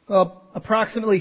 Well, approximately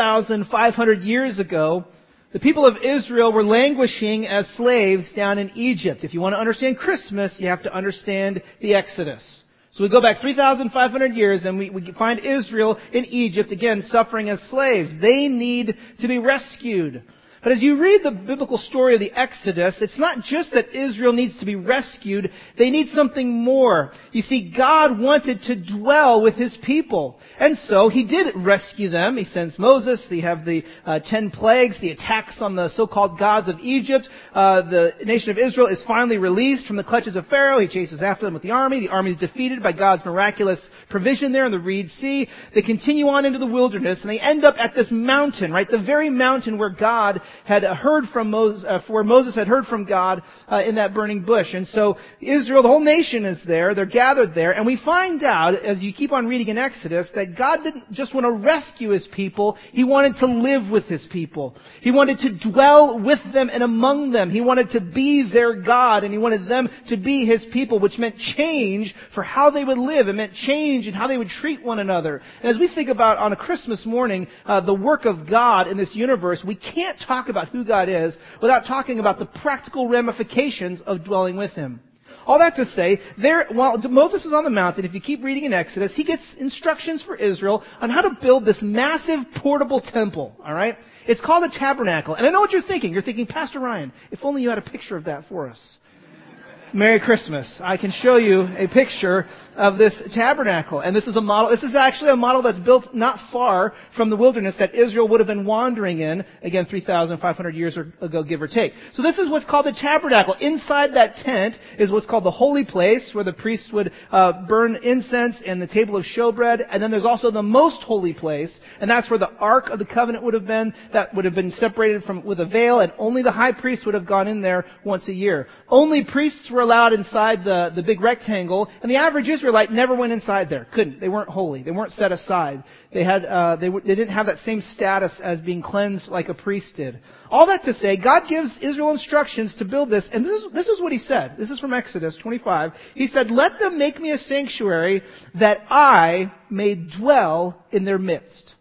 3,500 years ago, the people of Israel were languishing as slaves down in Egypt. If you want to understand Christmas, you have to understand the Exodus. So we go back 3,500 years and we find Israel in Egypt, again, suffering as slaves. They need to be rescued. But as you read the biblical story of the Exodus, it's not just that Israel needs to be rescued, they need something more. You see, God wanted to dwell with His people. And so He did rescue them. He sends Moses. They have the 10 plagues, the attacks on the so-called gods of Egypt. The nation of Israel is finally released from the clutches of Pharaoh. He chases after them with the army. The army is defeated by God's miraculous provision there in the Reed Sea. They continue on into the wilderness, and they end up at this mountain, right? The very mountain where God had heard from Moses, where Moses had heard from God in that burning bush. And so Israel, the whole nation is there. They're gathered there. And we find out, as you keep on reading in Exodus, that God didn't just want to rescue His people. He wanted to live with His people. He wanted to dwell with them and among them. He wanted to be their God, and He wanted them to be His people, which meant change for how they would live. It meant change in how they would treat one another. And as we think about on a Christmas morning, the work of God in this universe, we can't talk about who God is without talking about the practical ramifications of dwelling with Him. All that to say, while Moses is on the mountain, if you keep reading in Exodus, he gets instructions for Israel on how to build this massive portable temple. Alright? It's called a tabernacle. And I know what you're thinking. You're thinking, Pastor Ryan, if only you had a picture of that for us. Merry Christmas. I can show you a picture of this tabernacle. And this is a model. This is actually a model that's built not far from the wilderness that Israel would have been wandering in, again, 3,500 years ago, give or take. So this is what's called the tabernacle. Inside that tent is what's called the holy place, where the priests would burn incense and the table of showbread. And then there's also the most holy place, and that's where the Ark of the Covenant would have been. That would have been separated from with a veil, and only the high priest would have gone in there once a year. Only priests were allowed inside the big rectangle, and the average Israelite never went inside there. Couldn't. They weren't holy. They weren't set aside. They didn't have that same status as being cleansed like a priest did. All that to say, God gives Israel instructions to build this, and this is what He said. This is from Exodus 25. He said, "Let them make me a sanctuary that I may dwell in their midst."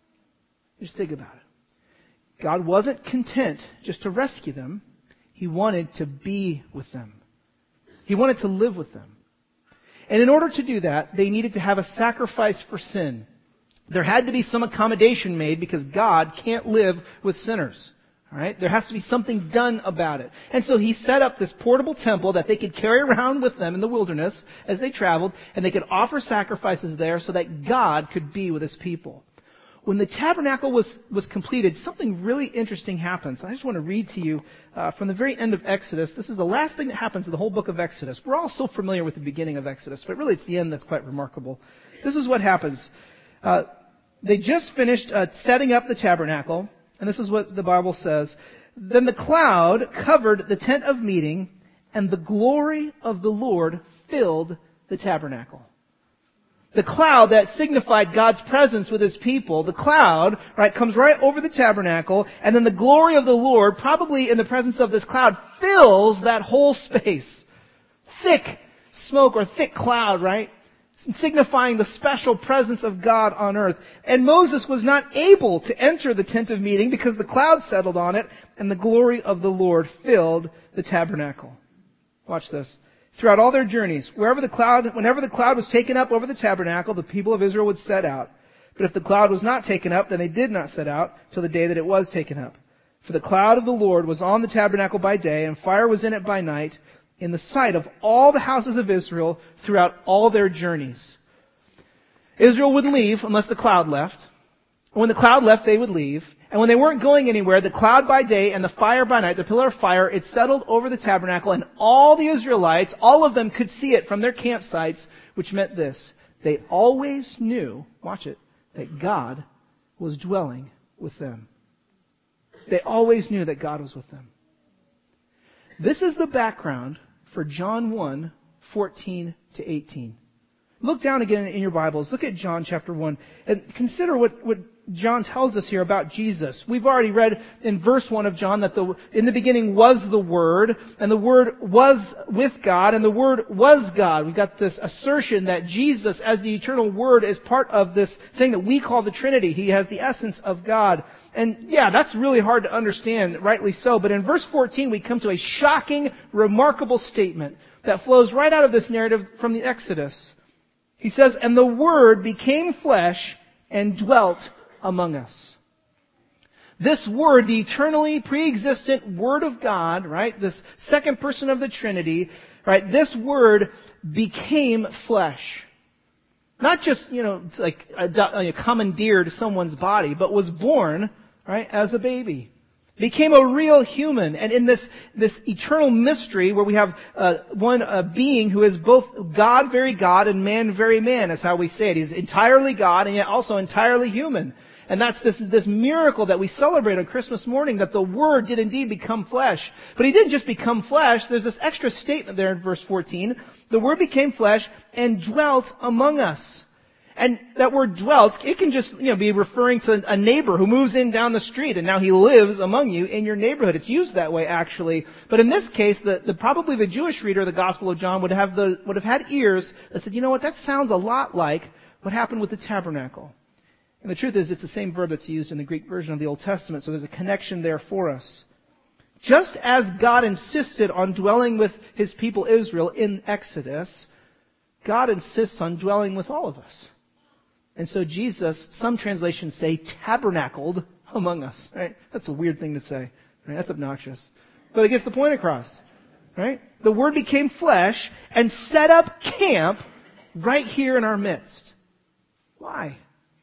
Just think about it. God wasn't content just to rescue them. He wanted to be with them. He wanted to live with them. And in order to do that, they needed to have a sacrifice for sin. There had to be some accommodation made because God can't live with sinners. All right? There has to be something done about it. And so He set up this portable temple that they could carry around with them in the wilderness as they traveled, and they could offer sacrifices there so that God could be with His people. When the tabernacle was completed, something really interesting happens. I just want to read to you from the very end of Exodus. This is the last thing that happens in the whole book of Exodus. We're all so familiar with the beginning of Exodus, but really it's the end that's quite remarkable. This is what happens. They just finished setting up the tabernacle, and this is what the Bible says. Then the cloud covered the tent of meeting, and the glory of the Lord filled the tabernacle. The cloud that signified God's presence with His people, the cloud, right, comes right over the tabernacle, and then the glory of the Lord, probably in the presence of this cloud, fills that whole space. Thick smoke or thick cloud, right? Signifying the special presence of God on earth. And Moses was not able to enter the tent of meeting because the cloud settled on it, and the glory of the Lord filled the tabernacle. Watch this. Throughout all their journeys, whenever the cloud was taken up over the tabernacle, the people of Israel would set out. But if the cloud was not taken up, then they did not set out till the day that it was taken up. For the cloud of the Lord was on the tabernacle by day, and fire was in it by night, in the sight of all the houses of Israel throughout all their journeys. Israel would leave unless the cloud left. When the cloud left, they would leave. And when they weren't going anywhere, the cloud by day and the fire by night, the pillar of fire, it settled over the tabernacle, and all the Israelites, all of them could see it from their campsites, which meant this. They always knew, watch it, that God was dwelling with them. They always knew that God was with them. This is the background for John 1:14-18. Look down again in your Bibles. Look at John chapter 1 and consider what John tells us here about Jesus. We've already read in verse 1 of John that in the beginning was the Word, and the Word was with God, and the Word was God. We've got this assertion that Jesus, as the eternal Word, is part of this thing that we call the Trinity. He has the essence of God. And yeah, that's really hard to understand, rightly so. But in verse 14, we come to a shocking, remarkable statement that flows right out of this narrative from the Exodus. He says, "And the Word became flesh and dwelt among us." This Word, the eternally pre-existent Word of God, right? This second person of the Trinity, right? This Word became flesh. Not just, like commandeered someone's body, but was born, right, as a baby. Became a real human. And in this eternal mystery where we have one being who is both God, very God, and man, very man, is how we say it. He's entirely God and yet also entirely human. And that's this miracle that we celebrate on Christmas morning, that the Word did indeed become flesh. But He didn't just become flesh. There's this extra statement there in verse 14. The Word became flesh and dwelt among us. And that word dwelt, it can just, be referring to a neighbor who moves in down the street and now he lives among you in your neighborhood. It's used that way actually. But in this case, probably the Jewish reader of the Gospel of John would have had ears that said, that sounds a lot like what happened with the tabernacle. And the truth is, it's the same verb that's used in the Greek version of the Old Testament, so there's a connection there for us. Just as God insisted on dwelling with His people Israel in Exodus, God insists on dwelling with all of us. And so Jesus, some translations say, tabernacled among us. Right? That's a weird thing to say. Right? That's obnoxious. But it gets the point across. Right? The Word became flesh and set up camp right here in our midst. Why?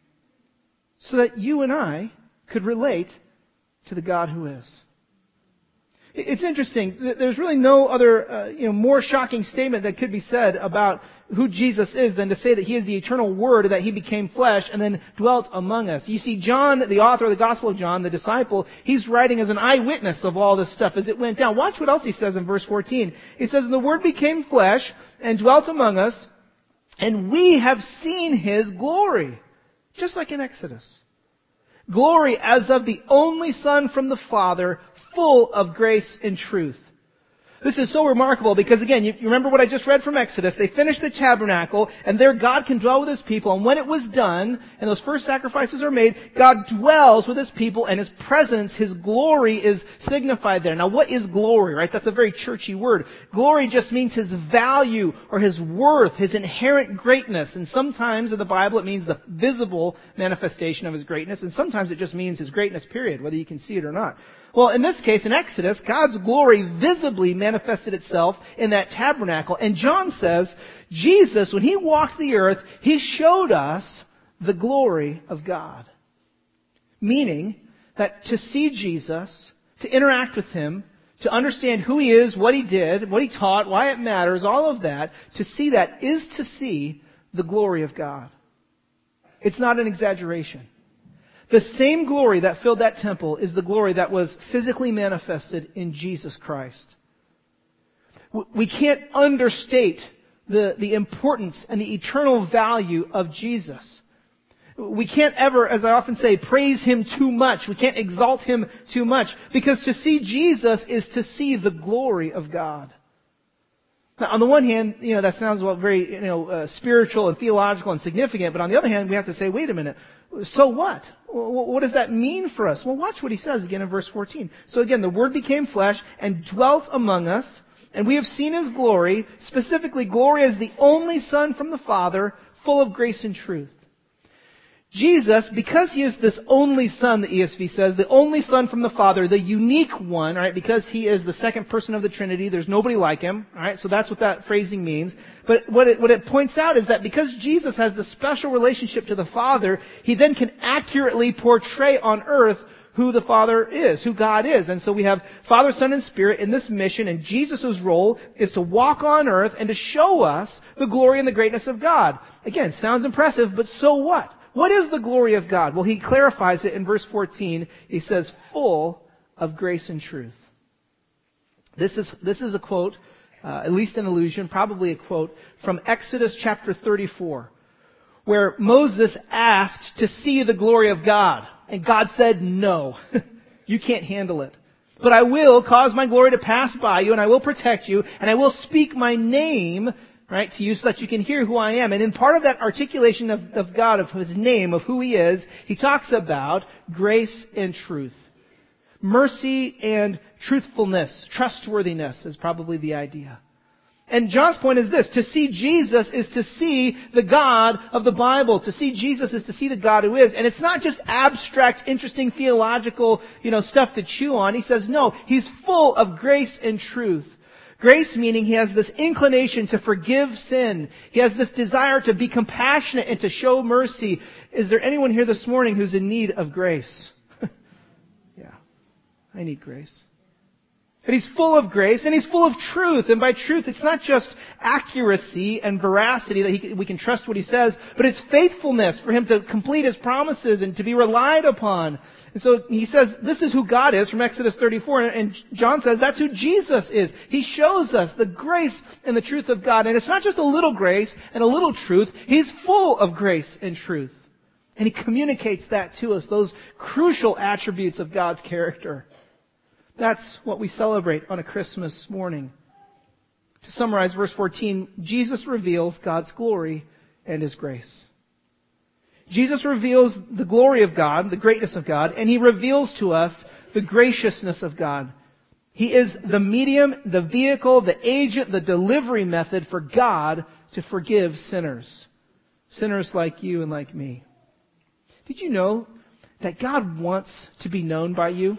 So that you and I could relate to the God who is. It's interesting. There's really no other, more shocking statement that could be said about who Jesus is than to say that He is the eternal Word, that He became flesh and then dwelt among us. You see, John, the author of the Gospel of John, the disciple, he's writing as an eyewitness of all this stuff as it went down. Watch what else he says in verse 14. He says, "And the Word became flesh and dwelt among us, and we have seen His glory." Just like in Exodus. Glory as of the only Son from the Father, full of grace and truth. This is so remarkable because, again, you remember what I just read from Exodus. They finished the tabernacle, and there God can dwell with His people. And when it was done, and those first sacrifices are made, God dwells with His people, and His presence, His glory is signified there. Now, what is glory, right? That's a very churchy word. Glory just means His value or His worth, His inherent greatness. And sometimes in the Bible it means the visible manifestation of His greatness, and sometimes it just means His greatness, period, whether you can see it or not. Well, in this case, in Exodus, God's glory visibly manifested itself in that tabernacle. And John says, Jesus, when He walked the earth, He showed us the glory of God. Meaning that to see Jesus, to interact with Him, to understand who He is, what He did, what He taught, why it matters, all of that, to see that is to see the glory of God. It's not an exaggeration. The same glory that filled that temple is the glory that was physically manifested in Jesus Christ. We can't understate the importance and the eternal value of Jesus. We can't ever, as I often say, praise Him too much. We can't exalt Him too much. Because to see Jesus is to see the glory of God. Now, on the one hand, that sounds very, spiritual and theological and significant. But on the other hand, we have to say, wait a minute. So what? What does that mean for us? Well, watch what He says again in verse 14. So again, the Word became flesh and dwelt among us, and we have seen His glory, specifically glory as the only Son from the Father, full of grace and truth. Jesus, because He is this only Son, the ESV says, the only Son from the Father, the unique one, right? Because He is the second person of the Trinity, there's nobody like Him, right? So that's what that phrasing means. But what it points out is that because Jesus has the special relationship to the Father, He then can accurately portray on earth who the Father is, who God is. And so we have Father, Son, and Spirit in this mission, and Jesus' role is to walk on earth and to show us the glory and the greatness of God. Again, sounds impressive, but so what? What is the glory of God? Well, He clarifies it in verse 14. He says, full of grace and truth. This is a quote at least an allusion, probably a quote, from Exodus chapter 34, where Moses asked to see the glory of God. And God said, no, you can't handle it. But I will cause my glory to pass by you, and I will protect you, and I will speak my name, right, to you so that you can hear who I am. And in part of that articulation of God, of His name, of who He is, He talks about grace and truth. Mercy and truthfulness, trustworthiness is probably the idea. And John's point is this: to see Jesus is to see the God of the Bible. To see Jesus is to see the God who is. And it's not just abstract, interesting, theological, stuff to chew on. He says, no, He's full of grace and truth. Grace meaning He has this inclination to forgive sin. He has this desire to be compassionate and to show mercy. Is there anyone here this morning who's in need of grace? Yeah, I need grace. And He's full of grace, and He's full of truth. And by truth, it's not just accuracy and veracity that we can trust what He says, but it's faithfulness for Him to complete His promises and to be relied upon. And so He says this is who God is from Exodus 34, and John says that's who Jesus is. He shows us the grace and the truth of God. And it's not just a little grace and a little truth. He's full of grace and truth. And He communicates that to us, those crucial attributes of God's character. That's what we celebrate on a Christmas morning. To summarize verse 14, Jesus reveals God's glory and His grace. Jesus reveals the glory of God, the greatness of God, and He reveals to us the graciousness of God. He is the medium, the vehicle, the agent, the delivery method for God to forgive sinners. Sinners like you and like me. Did you know that God wants to be known by you?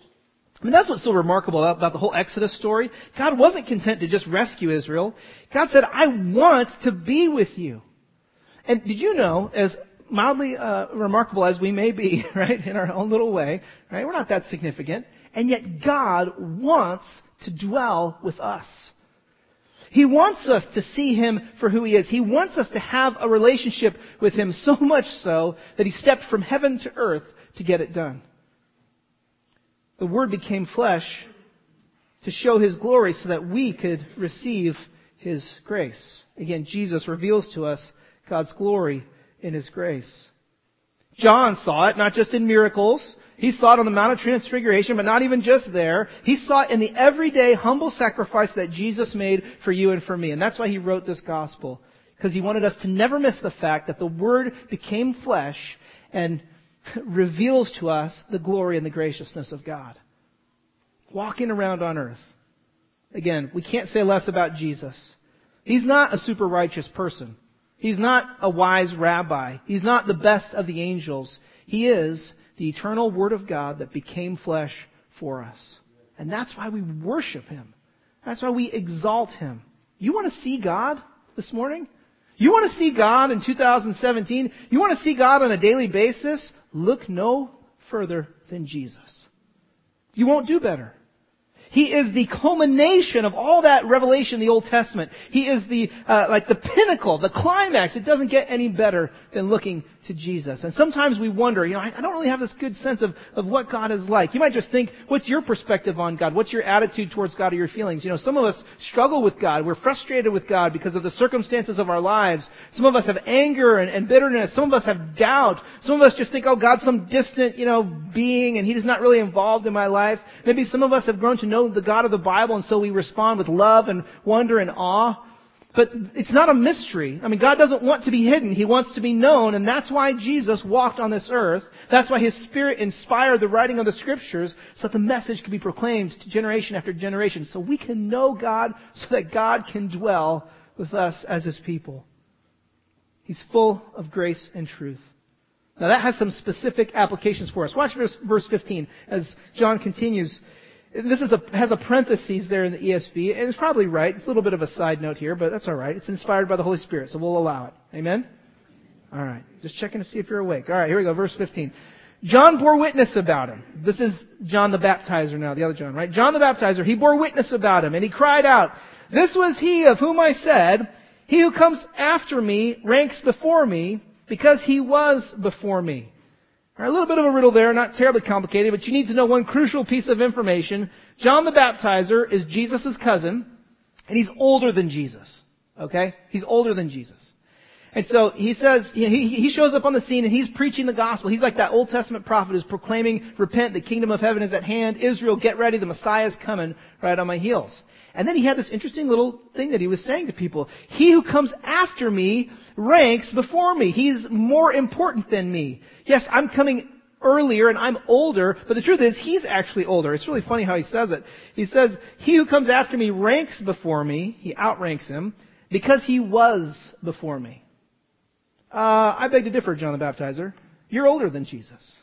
I mean, that's what's so remarkable about the whole Exodus story. God wasn't content to just rescue Israel. God said, I want to be with you. And did you know, as mildly remarkable as we may be, right, in our own little way, right, we're not that significant, and yet God wants to dwell with us. He wants us to see Him for who He is. He wants us to have a relationship with Him, so much so that He stepped from heaven to earth to get it done. The Word became flesh to show His glory so that we could receive His grace. Again, Jesus reveals to us God's glory in His grace. John saw it, not just in miracles. He saw it on the Mount of Transfiguration, but not even just there. He saw it in the everyday humble sacrifice that Jesus made for you and for me. And that's why he wrote this gospel. Because He wanted us to never miss the fact that the Word became flesh and reveals to us the glory and the graciousness of God. Walking around on earth. Again, we can't say less about Jesus. He's not a super righteous person. He's not a wise rabbi. He's not the best of the angels. He is the eternal Word of God that became flesh for us. And that's why we worship Him. That's why we exalt Him. You want to see God this morning? You want to see God in 2017? You want to see God on a daily basis? Look no further than Jesus. You won't do better. He is the culmination of all that revelation in the Old Testament. He is the pinnacle, the climax. It doesn't get any better than looking to Jesus. And sometimes we wonder, I don't really have this good sense of what God is like. You might just think, what's your perspective on God? What's your attitude towards God or your feelings? Some of us struggle with God. We're frustrated with God because of the circumstances of our lives. Some of us have anger and bitterness. Some of us have doubt. Some of us just think, God's some distant, being and He's not really involved in my life. Maybe some of us have grown to know the God of the Bible, and so we respond with love and wonder and awe. But it's not a mystery. God doesn't want to be hidden. He wants to be known, and that's why Jesus walked on this earth. That's why His Spirit inspired the writing of the Scriptures, so that the message can be proclaimed to generation after generation, so we can know God, so that God can dwell with us as His people. He's full of grace and truth. Now that has some specific applications for us. Watch verse 15 as John continues. This has a parenthesis there in the ESV, and it's probably right. It's a little bit of a side note here, but that's all right. It's inspired by the Holy Spirit, so we'll allow it. Amen? All right. Just checking to see if you're awake. All right, here we go. Verse 15. John bore witness about Him. This is John the Baptizer now, the other John, right? John the Baptizer, he bore witness about Him, and he cried out, "This was He of whom I said, He who comes after me ranks before me, because He was before me." All right, a little bit of a riddle there, not terribly complicated, but you need to know one crucial piece of information. John the Baptizer is Jesus' cousin, And he's older than Jesus. Okay? He's older than Jesus. And so he says, he shows up on the scene and he's preaching the gospel. He's like that Old Testament prophet who's proclaiming, repent, the kingdom of heaven is at hand. Israel, get ready, the Messiah is coming right on my heels. And then he had this interesting little thing that he was saying to people. He who comes after me ranks before me. He's more important than me. Yes, I'm coming earlier and I'm older, but the truth is he's actually older. It's really funny how he says it. He says, he who comes after me ranks before me. He outranks him because he was before me. I beg to differ, John the Baptizer. You're older than Jesus.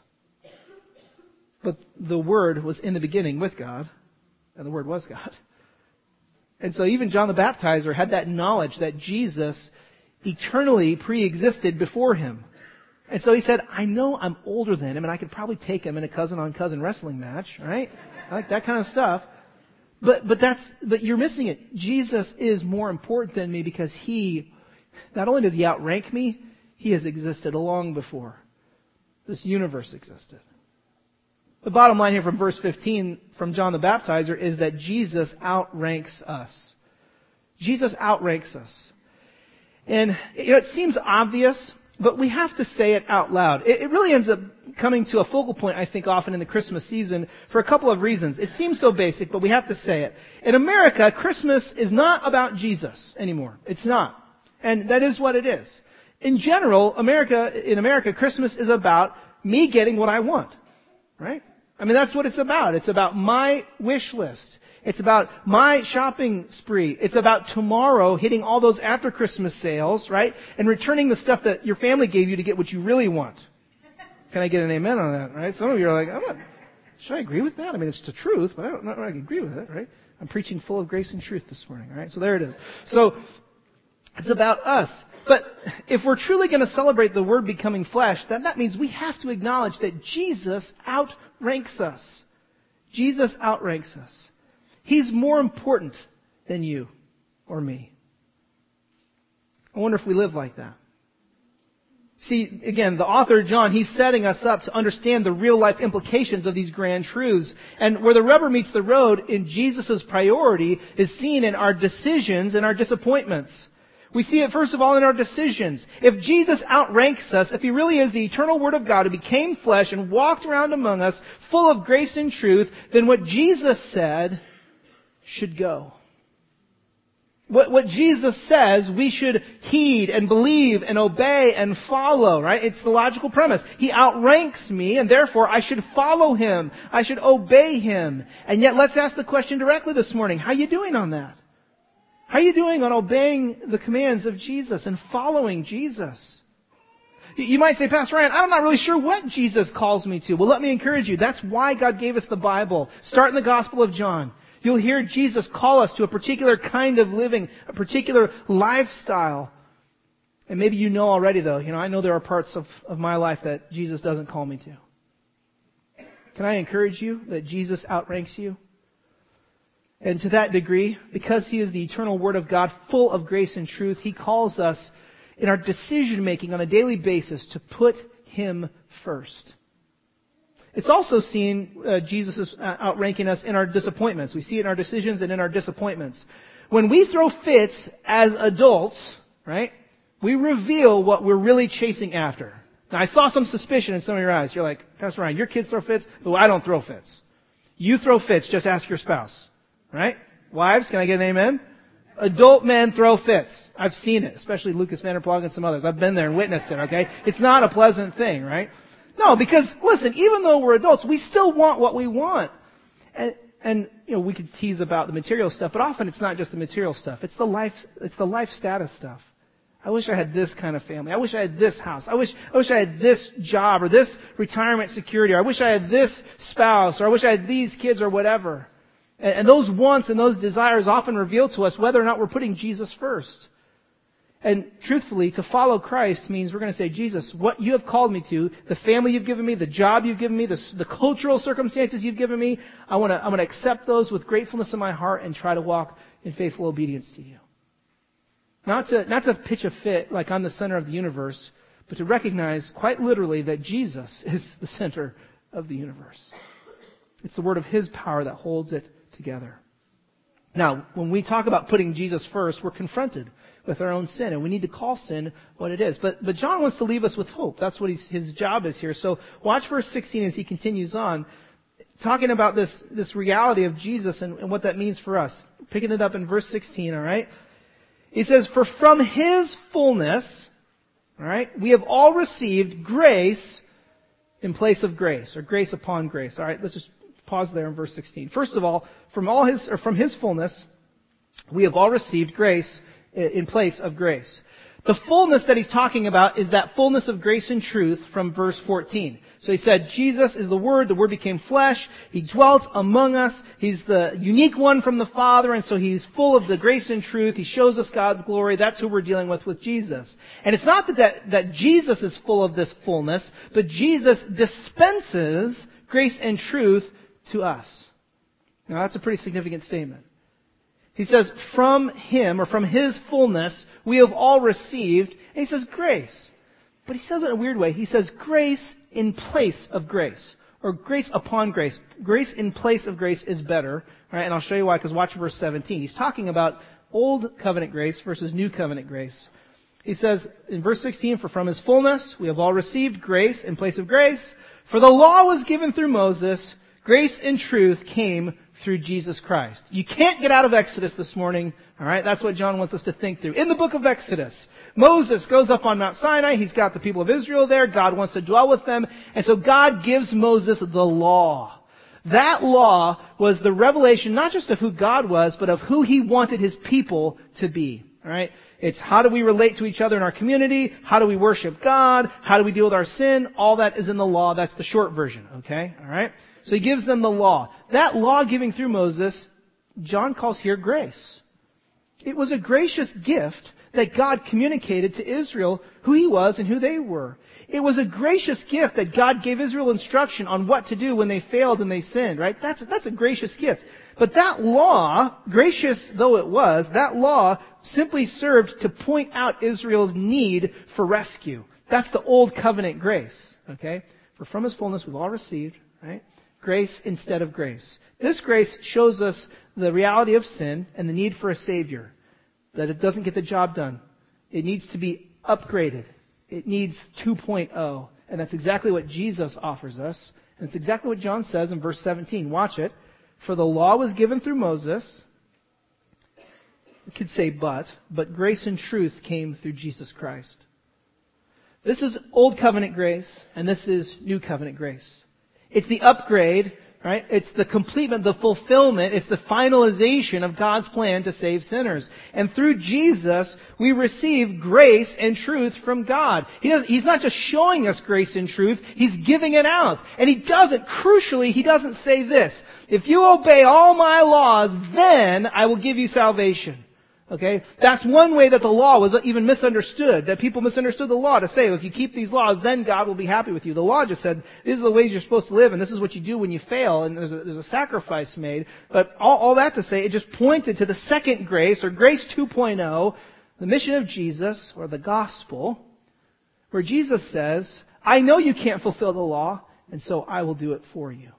But the Word was in the beginning with God, and the Word was God. And so even John the Baptizer had that knowledge that Jesus eternally pre-existed before him. And so he said, I know I'm older than him, and I could probably take him in a cousin-on-cousin wrestling match, right? I like that kind of stuff. But you're missing it. Jesus is more important than me because he, not only does he outrank me, he has existed long before this universe existed. The bottom line here from verse 15 from John the Baptizer is that Jesus outranks us. Jesus outranks us. And it seems obvious, but we have to say it out loud. It really ends up coming to a focal point, I think, often in the Christmas season for a couple of reasons. It seems so basic, but we have to say it. In America, Christmas is not about Jesus anymore. It's not. And that is what it is. In general, in America, Christmas is about me getting what I want. Right? I mean, that's what it's about. It's about my wish list. It's about my shopping spree. It's about tomorrow hitting all those after Christmas sales, right? And returning the stuff that your family gave you to get what you really want. Can I get an amen on that, right? Some of you are like, should I agree with that? I mean, it's the truth, but I don't know if I can agree with it, right? I'm preaching full of grace and truth this morning, right? So there it is. So, it's about us. But if we're truly going to celebrate the Word becoming flesh, then that means we have to acknowledge that Jesus outranks us. Jesus outranks us. He's more important than you or me. I wonder if we live like that. See, again, the author, John, he's setting us up to understand the real life implications of these grand truths. And where the rubber meets the road in Jesus' priority is seen in our decisions and our disappointments. We see it first of all in our decisions. If Jesus outranks us, if He really is the eternal Word of God who became flesh and walked around among us full of grace and truth, then what Jesus said should go. What Jesus says we should heed and believe and obey and follow, right? It's the logical premise. He outranks me and therefore I should follow Him. I should obey Him. And yet let's ask the question directly this morning. How are you doing on that? How are you doing on obeying the commands of Jesus and following Jesus? You might say, Pastor Ryan, I'm not really sure what Jesus calls me to. Well, let me encourage you. That's why God gave us the Bible. Start in the Gospel of John. You'll hear Jesus call us to a particular kind of living, a particular lifestyle. And maybe you know already, though. I know there are parts of my life that Jesus doesn't call me to. Can I encourage you that Jesus outranks you? And to that degree, because He is the eternal Word of God, full of grace and truth, He calls us in our decision making on a daily basis to put Him first. It's also seen, Jesus is outranking us in our disappointments. We see it in our decisions and in our disappointments. When we throw fits as adults, right, we reveal what we're really chasing after. Now, I saw some suspicion in some of your eyes. You're like, Pastor Ryan, your kids throw fits? Oh, I don't throw fits. You throw fits, just ask your spouse. Right? Wives, can I get an amen? Adult men throw fits. I've seen it, especially Lucas Vanderplag and some others. I've been there and witnessed it, okay? It's not a pleasant thing, right? No, because, listen, even though we're adults, we still want what we want. And we could tease about the material stuff, but often it's not just the material stuff. It's the life status stuff. I wish I had this kind of family. I wish I had this house. I wish I had this job or this retirement security. Or I wish I had this spouse. Or I wish I had these kids or whatever. And those wants and those desires often reveal to us whether or not we're putting Jesus first. And truthfully, to follow Christ means we're going to say, Jesus, what you have called me to, the family you've given me, the job you've given me, the cultural circumstances you've given me, I want to accept those with gratefulness in my heart and try to walk in faithful obedience to you. Not to pitch a fit like I'm the center of the universe, but to recognize quite literally that Jesus is the center of the universe. It's the word of His power that holds it together. Now, when we talk about putting Jesus first, we're confronted with our own sin, and we need to call sin what it is. But John wants to leave us with hope. That's what his job is here. So watch verse 16 as he continues on, talking about this reality of Jesus and what that means for us. Picking it up in verse 16, all right? He says, "For from His fullness," all right, "we have all received grace in place of grace," or grace upon grace. All right, let's just pause there in verse 16. First of all, from His fullness, we have all received grace in place of grace. The fullness that he's talking about is that fullness of grace and truth from verse 14. So he said, Jesus is the Word became flesh, He dwelt among us, He's the unique one from the Father, and so He's full of the grace and truth, He shows us God's glory, that's who we're dealing with Jesus. And it's not that Jesus is full of this fullness, but Jesus dispenses grace and truth to us. Now that's a pretty significant statement. He says, from Him, or from His fullness, we have all received, and he says grace. But he says it in a weird way. He says grace in place of grace, or grace upon grace. Grace in place of grace is better, right? And I'll show you why, because watch verse 17. He's talking about old covenant grace versus new covenant grace. He says in verse 16, "For from His fullness we have all received grace in place of grace. For the law was given through Moses, grace and truth came through Jesus Christ." You can't get out of Exodus this morning. All right, that's what John wants us to think through. In the book of Exodus, Moses goes up on Mount Sinai. He's got the people of Israel there. God wants to dwell with them. And so God gives Moses the law. That law was the revelation not just of who God was, but of who He wanted His people to be. All right? It's how do we relate to each other in our community? How do we worship God? How do we deal with our sin? All that is in the law. That's the short version. Okay? All right? So He gives them the law. That law giving through Moses, John calls here grace. It was a gracious gift that God communicated to Israel who He was and who they were. It was a gracious gift that God gave Israel instruction on what to do when they failed and they sinned, right? That's a gracious gift. But that law, gracious though it was, that law simply served to point out Israel's need for rescue. That's the old covenant grace, okay? For from His fullness we've all received, right? Grace instead of grace. This grace shows us the reality of sin and the need for a Savior. That it doesn't get the job done. It needs to be upgraded. It needs 2.0. And that's exactly what Jesus offers us. And it's exactly what John says in verse 17. Watch it. "For the law was given through Moses." We could say but grace and truth came through Jesus Christ. This is Old Covenant grace, and this is New Covenant grace. It's the upgrade, right? It's the completement, the fulfillment, it's the finalization of God's plan to save sinners. And through Jesus, we receive grace and truth from God. He's not just showing us grace and truth, He's giving it out. And crucially, He doesn't say this: if you obey all my laws, then I will give you salvation. Okay? That's one way that the law was even misunderstood, that people misunderstood the law to say, if you keep these laws, then God will be happy with you. The law just said, these are the ways you're supposed to live, and this is what you do when you fail, and there's a sacrifice made. But all that to say, it just pointed to the second grace, or grace 2.0, the mission of Jesus, or the gospel, where Jesus says, I know you can't fulfill the law, and so I will do it for you.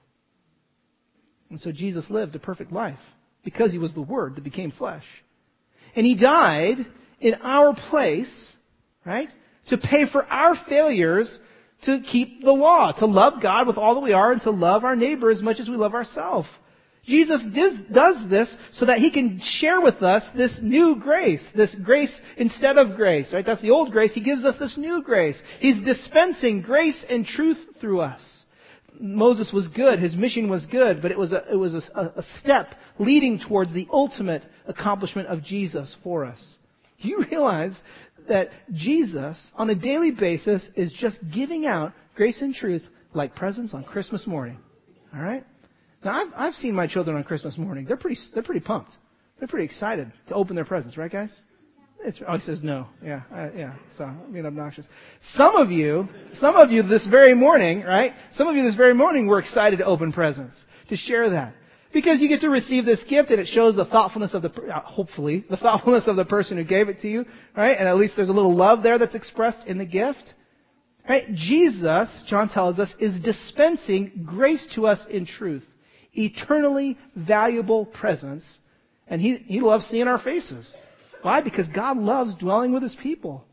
And so Jesus lived a perfect life, because He was the Word that became flesh. And He died in our place, right? To pay for our failures to keep the law, to love God with all that we are, and to love our neighbor as much as we love ourselves. Jesus does this so that He can share with us this new grace, this grace instead of grace, right? That's the old grace. He gives us this new grace. He's dispensing grace and truth through us. Moses was good, his mission was good, but it was a step leading towards the ultimate accomplishment of Jesus for us. Do you realize that Jesus, on a daily basis, is just giving out grace and truth like presents on Christmas morning? All right? Now, I've seen my children on Christmas morning. They're pretty pumped. They're pretty excited to open their presents, right, guys? He says no. Yeah. So I'm being obnoxious. Some of you this very morning, right? Some of you this very morning were excited to open presents, to share that. Because you get to receive this gift, and it shows the thoughtfulness of hopefully, the thoughtfulness of the person who gave it to you, right? And at least there's a little love there that's expressed in the gift. Right? Jesus, John tells us, is dispensing grace to us in truth. Eternally valuable presents. And He loves seeing our faces. Why? Because God loves dwelling with His people.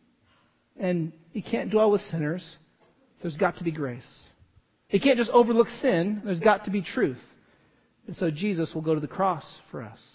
And He can't dwell with sinners. There's got to be grace. He can't just overlook sin. There's got to be truth. And so Jesus will go to the cross for us.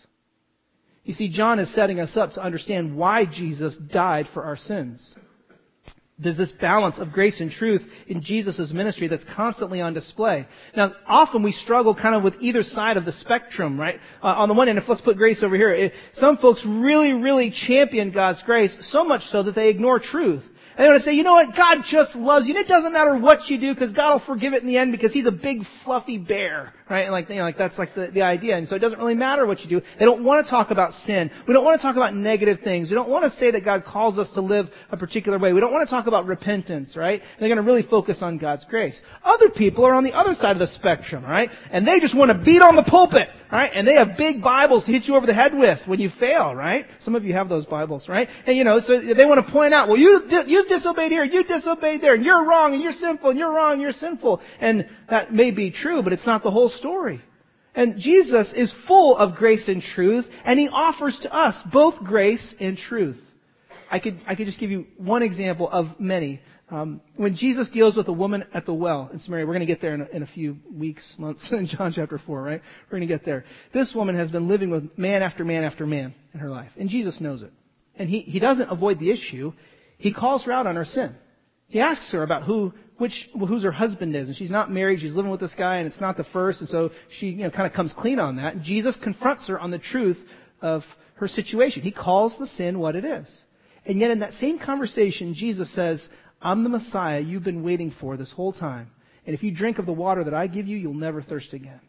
You see, John is setting us up to understand why Jesus died for our sins. There's this balance of grace and truth in Jesus' ministry that's constantly on display. Now, often we struggle kind of with either side of the spectrum, right? On the one hand, let's put grace over here. Some folks really, really champion God's grace, so much so that they ignore truth. And they want to say, you know what, God just loves you. And it doesn't matter what you do because God will forgive it in the end because He's a big fluffy bear, right? And that's like the idea. And so it doesn't really matter what you do. They don't want to talk about sin. We don't want to talk about negative things. We don't want to say that God calls us to live a particular way. We don't want to talk about repentance, right? And they're going to really focus on God's grace. Other people are on the other side of the spectrum, right? And they just want to beat on the pulpit, right? And they have big Bibles to hit you over the head with when you fail, right? Some of you have those Bibles, right? And so they want to point out, well, you disobeyed here, you disobeyed there, and you're wrong, and you're sinful, and you're wrong, and you're sinful. And that may be true, but it's not the whole story. And Jesus is full of grace and truth, and He offers to us both grace and truth. I could just give you one example of many. When Jesus deals with a woman at the well in Samaria, we're going to get there in a few weeks, months, in John chapter 4, right? We're going to get there. This woman has been living with man after man after man in her life, and Jesus knows it. And He doesn't avoid the issue. He calls her out on her sin. He asks her about who's her husband is, and she's not married, she's living with this guy, and it's not the first, and so she, kind of comes clean on that. And Jesus confronts her on the truth of her situation. He calls the sin what it is. And yet in that same conversation, Jesus says, I'm the Messiah you've been waiting for this whole time. And if you drink of the water that I give you, you'll never thirst again.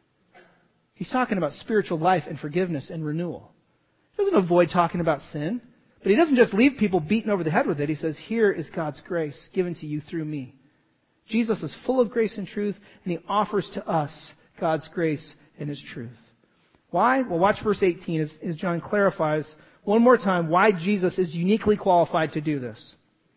He's talking about spiritual life and forgiveness and renewal. He doesn't avoid talking about sin. But He doesn't just leave people beaten over the head with it. He says, here is God's grace given to you through me. Jesus is full of grace and truth, and He offers to us God's grace and His truth. Why? Well, watch verse 18 as John clarifies one more time why Jesus is uniquely qualified to do this.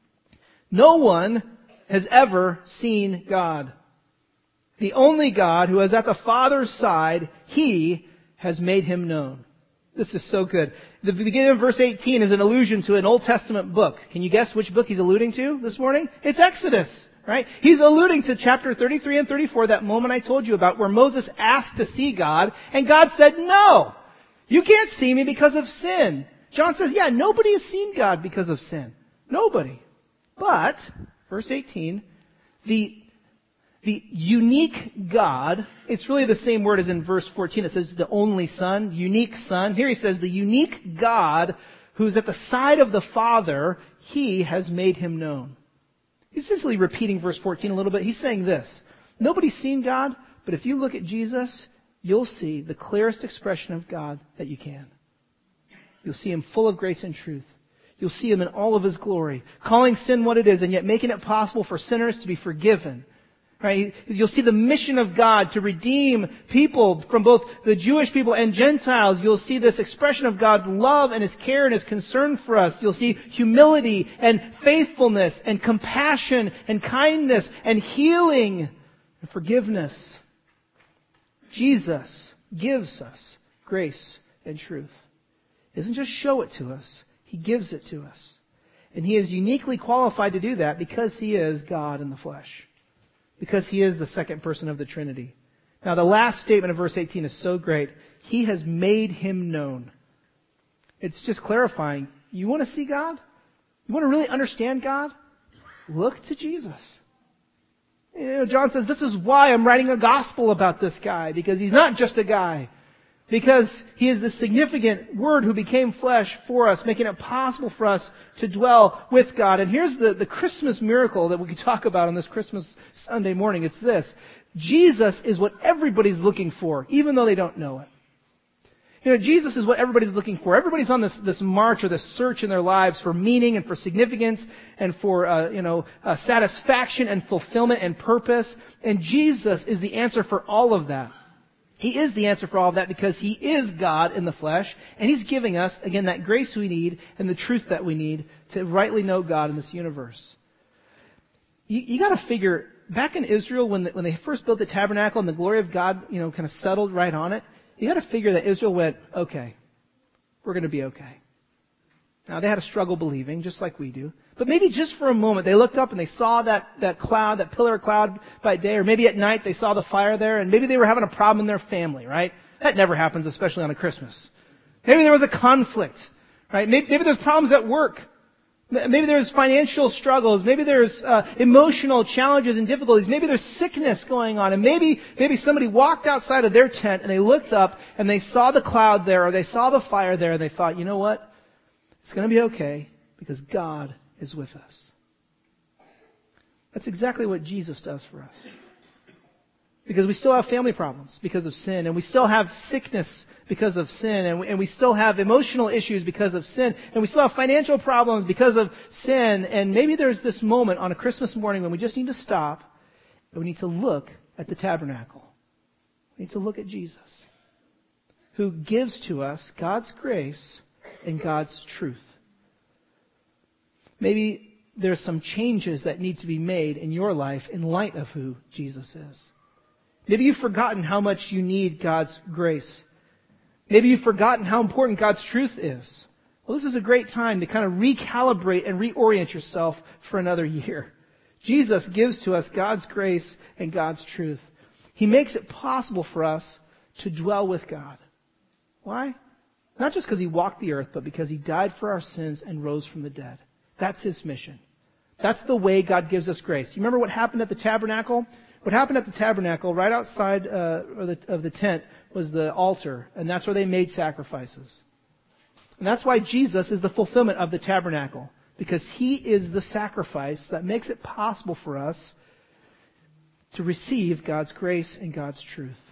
No one has ever seen God. The only God who is at the Father's side, He has made Him known. This is so good. The beginning of verse 18 is an allusion to an Old Testament book. Can you guess which book he's alluding to this morning? It's Exodus, right? He's alluding to chapter 33 and 34, that moment I told you about, where Moses asked to see God, and God said, no, you can't see me because of sin. John says, yeah, nobody has seen God because of sin. Nobody. But, verse 18, the unique God, it's really the same word as in verse 14 that says the only Son, unique Son. Here he says the unique God who's at the side of the Father, He has made Him known. He's essentially repeating verse 14 a little bit. He's saying this, nobody's seen God, but if you look at Jesus, you'll see the clearest expression of God that you can. You'll see Him full of grace and truth. You'll see Him in all of His glory, calling sin what it is and yet making it possible for sinners to be forgiven. Right? You'll see the mission of God to redeem people from both the Jewish people and Gentiles. You'll see this expression of God's love and His care and His concern for us. You'll see humility and faithfulness and compassion and kindness and healing and forgiveness. Jesus gives us grace and truth. He doesn't just show it to us. He gives it to us. And He is uniquely qualified to do that because He is God in the flesh. Because He is the second person of the Trinity. Now the last statement of verse 18 is so great. He has made Him known. It's just clarifying. You want to see God? You want to really understand God? Look to Jesus. John says, this is why I'm writing a gospel about this guy. Because He's not just a guy. Because He is the significant Word who became flesh for us, making it possible for us to dwell with God. And here's the Christmas miracle that we could talk about on this Christmas Sunday morning. It's this. Jesus is what everybody's looking for, even though they don't know it. Jesus is what everybody's looking for. Everybody's on this march or this search in their lives for meaning and for significance and for, satisfaction and fulfillment and purpose. And Jesus is the answer for all of that. He is the answer for all of that because He is God in the flesh, and He's giving us, again, that grace we need and the truth that we need to rightly know God in this universe. You got to figure, back in Israel, when they first built the tabernacle and the glory of God, kind of settled right on it, you got to figure that Israel went, okay, we're going to be okay. Now, they had a struggle believing, just like we do. But maybe just for a moment, they looked up and they saw that cloud, that pillar of cloud by day, or maybe at night they saw the fire there, and maybe they were having a problem in their family, right? That never happens, especially on a Christmas. Maybe there was a conflict, right? Maybe there's problems at work. Maybe there's financial struggles. Maybe there's emotional challenges and difficulties. Maybe there's sickness going on. And maybe somebody walked outside of their tent and they looked up and they saw the cloud there, or they saw the fire there, and they thought, you know what? It's going to be okay because God is with us. That's exactly what Jesus does for us. Because we still have family problems because of sin, and we still have sickness because of sin, and we still have emotional issues because of sin, and we still have financial problems because of sin, and maybe there's this moment on a Christmas morning when we just need to stop, and we need to look at the tabernacle. We need to look at Jesus, who gives to us God's grace and God's truth. Maybe there's some changes that need to be made in your life in light of who Jesus is. Maybe you've forgotten how much you need God's grace. Maybe you've forgotten how important God's truth is. Well, this is a great time to kind of recalibrate and reorient yourself for another year. Jesus gives to us God's grace and God's truth. He makes it possible for us to dwell with God. Why? Not just because He walked the earth, but because He died for our sins and rose from the dead. That's His mission. That's the way God gives us grace. You remember what happened at the tabernacle? What happened at the tabernacle, right outside of the tent, was the altar, and that's where they made sacrifices. And that's why Jesus is the fulfillment of the tabernacle, because He is the sacrifice that makes it possible for us to receive God's grace and God's truth.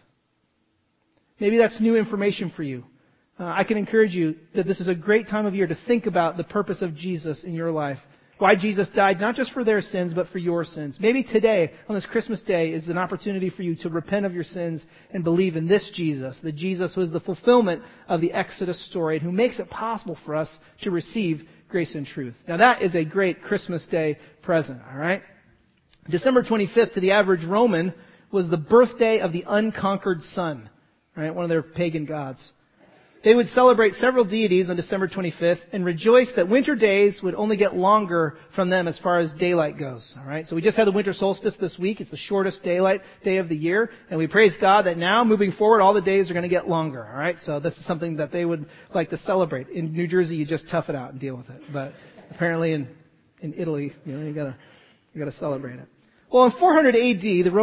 Maybe that's new information for you. I can encourage you that this is a great time of year to think about the purpose of Jesus in your life. Why Jesus died, not just for their sins, but for your sins. Maybe today, on this Christmas day, is an opportunity for you to repent of your sins and believe in this Jesus, the Jesus who is the fulfillment of the Exodus story and who makes it possible for us to receive grace and truth. Now that is a great Christmas Day present, all right? December 25th, to the average Roman, was the birthday of the unconquered sun, right? One of their pagan gods. They would celebrate several deities on December 25th and rejoice that winter days would only get longer from them as far as daylight goes. All right, so we just had the winter solstice this week. It's the shortest daylight day of the year, and we praise God that now, moving forward, all the days are going to get longer. All right, so this is something that they would like to celebrate. In New Jersey, you just tough it out and deal with it, but apparently in Italy, you gotta celebrate it. Well, in 400 AD,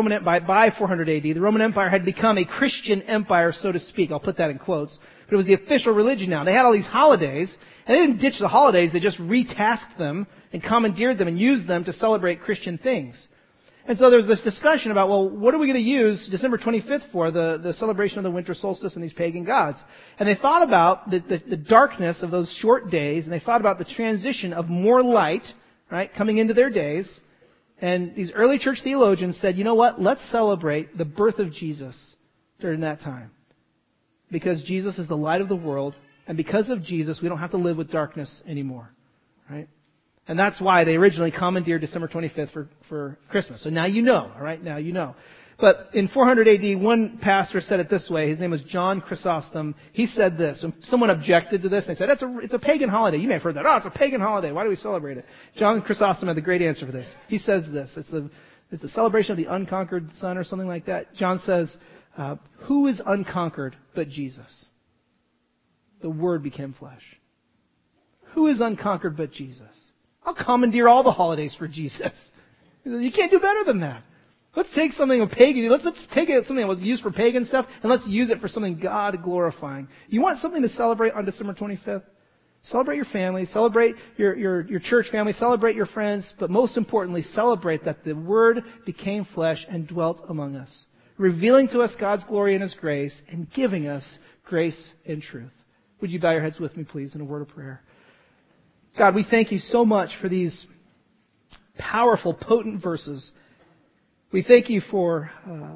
by 400 AD, the Roman Empire had become a Christian empire, so to speak. I'll put that in quotes. But it was the official religion now. They had all these holidays, and they didn't ditch the holidays. They just retasked them and commandeered them and used them to celebrate Christian things. And so there was this discussion about, well, what are we going to use December 25th for, the celebration of the winter solstice and these pagan gods? And they thought about the darkness of those short days, and they thought about the transition of more light, right, coming into their days. And these early church theologians said, you know what? Let's celebrate the birth of Jesus during that time. Because Jesus is the light of the world, and because of Jesus, we don't have to live with darkness anymore. Right? And that's why they originally commandeered December 25th for Christmas. So now you know, all right? Now you know. But in 400 AD, one pastor said it this way. His name was John Chrysostom. He said this. Someone objected to this. And they said, it's a pagan holiday. You may have heard that. Oh, it's a pagan holiday. Why do we celebrate it? John Chrysostom had the great answer for this. He says this. It's the celebration of the unconquered sun or something like that. John says, who is unconquered but Jesus? The Word became flesh. Who is unconquered but Jesus? I'll commandeer all the holidays for Jesus. You can't do better than that. Let's take something of pagan, let's take something that was used for pagan stuff, and let's use it for something God glorifying. You want something to celebrate on December 25th? Celebrate your family, celebrate your church family, celebrate your friends, but most importantly, celebrate that the Word became flesh and dwelt among us, revealing to us God's glory and His grace, and giving us grace and truth. Would you bow your heads with me, please, in a word of prayer? God, we thank You so much for these powerful, potent verses. We thank You for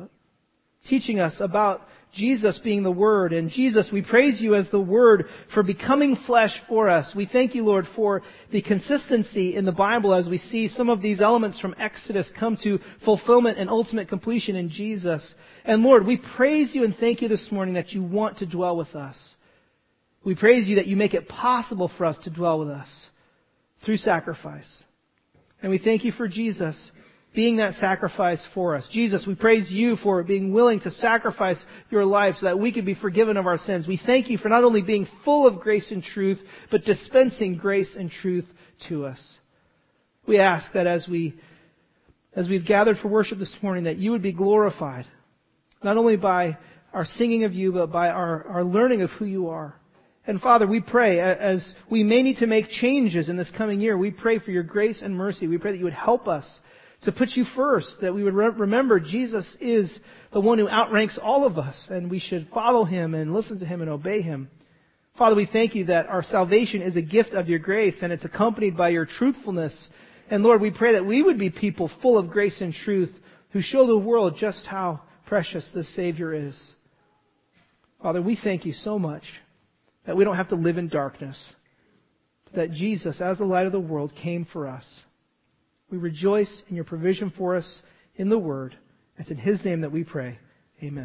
teaching us about Jesus being the Word. And Jesus, we praise You as the Word for becoming flesh for us. We thank You, Lord, for the consistency in the Bible as we see some of these elements from Exodus come to fulfillment and ultimate completion in Jesus. And Lord, we praise You and thank You this morning that You want to dwell with us. We praise you that you make it possible for us to dwell with us through sacrifice. And we thank you for Jesus being that sacrifice for us. Jesus, we praise you for being willing to sacrifice your life so that we could be forgiven of our sins. We thank you for not only being full of grace and truth, but dispensing grace and truth to us. We ask that as we've gathered for worship this morning, that you would be glorified, not only by our singing of you, but by our learning of who you are. And Father, we pray, as we may need to make changes in this coming year, we pray for your grace and mercy. We pray that you would help us to put you first, that we would remember Jesus is the one who outranks all of us, and we should follow him and listen to him and obey him. Father, we thank you that our salvation is a gift of your grace, and it's accompanied by your truthfulness. And Lord, we pray that we would be people full of grace and truth who show the world just how precious this Savior is. Father, we thank you so much that we don't have to live in darkness, but that Jesus, as the light of the world, came for us. We rejoice in your provision for us in the Word. It's in his name that we pray.